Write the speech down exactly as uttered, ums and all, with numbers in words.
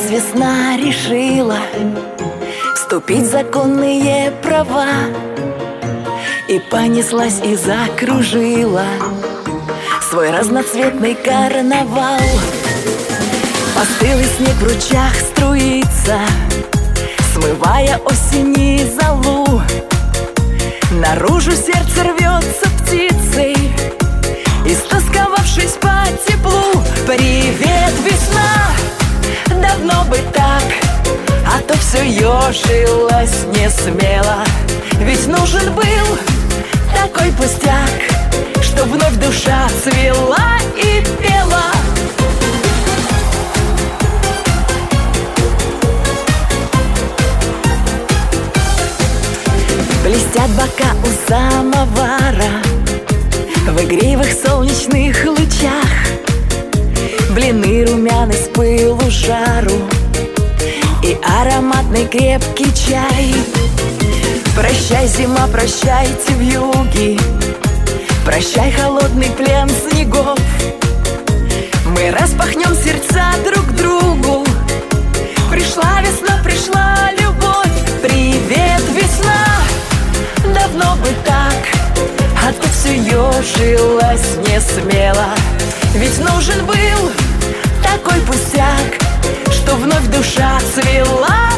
Появилась весна, решила вступить в законные права, и понеслась и закружила свой разноцветный карнавал. Постылый снег в ручьях струится, смывая осени золу. Наружу сердце рвется птицей, истосковавшись по теплу. Привет, весна! Давно бы так, а то все ежилось не смело. Ведь нужен был такой пустяк, что вновь душа цвела и пела. Блестят бока у самовара в игривых солнечных лучах. Блины румяны с пылу жару и ароматный крепкий чай. Прощай, зима, прощайте вьюги, прощай, холодный плен снегов. Мы распахнем сердца друг к другу. Пришла весна, пришла любовь. Привет, весна! Давно бы так, а то все ежилось не смело. Ведь нужен был такой пустяк, что вновь душа цвела.